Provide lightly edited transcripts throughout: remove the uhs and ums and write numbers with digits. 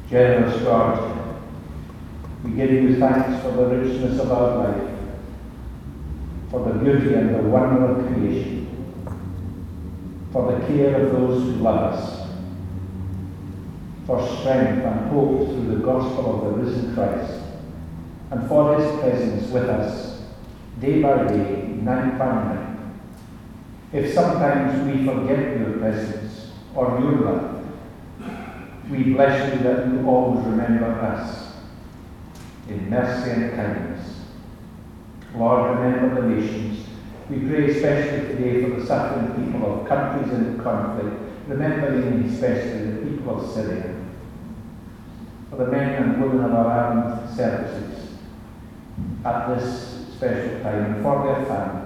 Generous God, we give you thanks for the richness of our life, for the beauty and the wonder of creation, for the care of those who love us, for strength and hope through the gospel of the risen Christ, and for his presence with us day by day, night by night. If sometimes we forget your presence or your love, we bless you that you always remember us in mercy and kindness. Lord, remember the nations. We pray especially today for the suffering people of countries in conflict, remembering especially the people of Syria, for the men and women of our armed services at this special time, and for their families.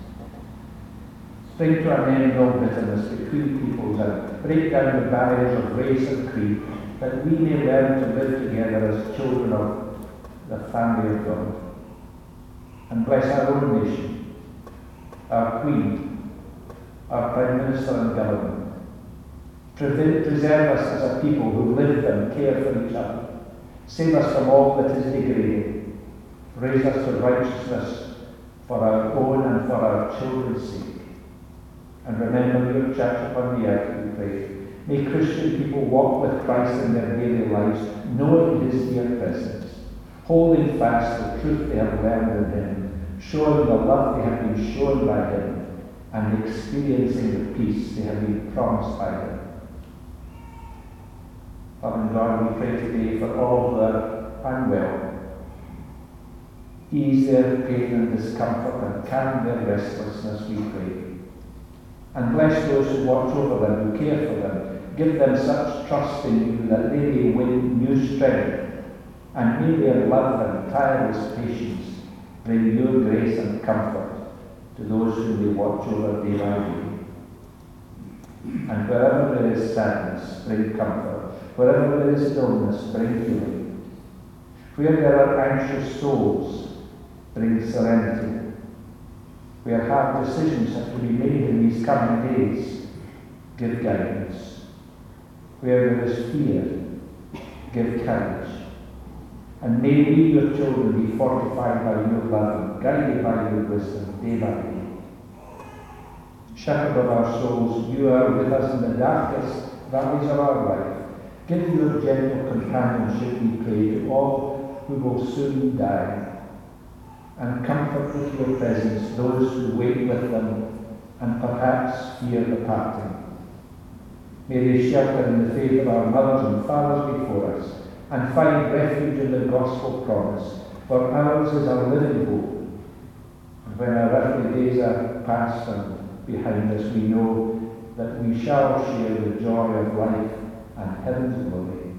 Bring to an end all bitterness between peoples and break down the barriers of race and creed, that we may learn to live together as children of the family of God. And bless our own nation, our Queen, our Prime Minister and Government. Preserve us as a people who live and care for each other. Save us from all that is degrading. Raise us to righteousness for our own and for our children's sake. And remember your church upon the earth, we pray. May Christian people walk with Christ in their daily lives, knowing his near presence, holding fast the truth they have learned in him, showing the love they have been shown by him, and experiencing the peace they have been promised by him. Father God, we pray today for all who are unwell. Ease their pain and discomfort and calm their restlessness, we pray. And bless those who watch over them, who care for them. Give them such trust in you that they may win new strength, and may their love and tireless patience bring your grace and comfort to those whom they watch over day by day. And wherever there is sadness, bring comfort. Wherever there is illness, bring healing. Where there are anxious souls, bring serenity. Where hard decisions have to be made in these coming days, give guidance. Where there is fear, give courage. And may we, your children, be fortified by your love and guided by your wisdom day by day. Shepherd of our souls, you are with us in the darkest valleys of our life. Give your gentle companionship, we pray, to all who will soon die. And comfort with your presence those who wait with them and perhaps fear the parting. May they shelter in the faith of our mothers and fathers before us and find refuge in the gospel promise, for ours is our living hope. And when our earthly days are past and behind us, we know that we shall share the joy of life and heaven's glory.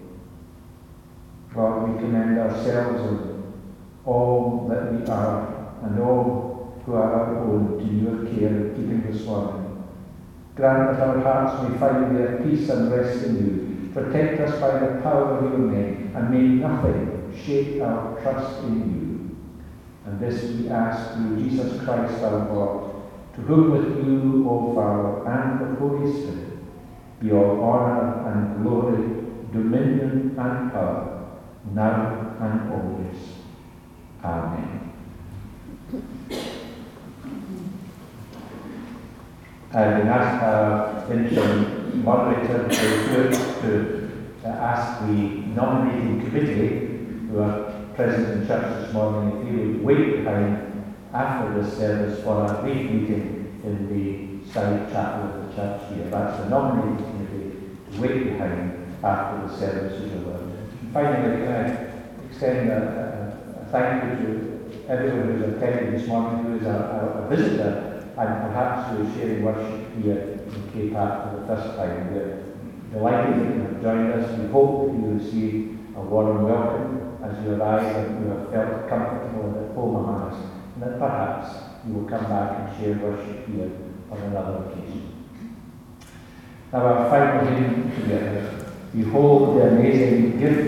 Lord, we commend ourselves and all that we are, and all who are our own, to your care and keeping this morning. Grant that our hearts may find their peace and rest in you. Protect us by the power of your name, and may nothing shake our trust in you. And this we ask through Jesus Christ our Lord, to whom with you, O Father, and the Holy Spirit, be all honour and glory, dominion and power, now and always. Amen. I've been asked our interim moderator to ask the nominating committee, who are present in church this morning, if you would wait behind after this service for a brief meeting in the side chapel of the church here. That's the nominating committee to wait behind after the service is over. Finally, can I extend a thank you to everyone who's attended this morning, who is a visitor and perhaps who is sharing worship here in Cape Art for the first time. We're delighted that you have joined us. We hope that you receive a warm welcome as you arrive and you have felt comfortable and at home among us, and that perhaps you will come back and share worship here on another occasion. Now our final hymn together, behold the amazing gift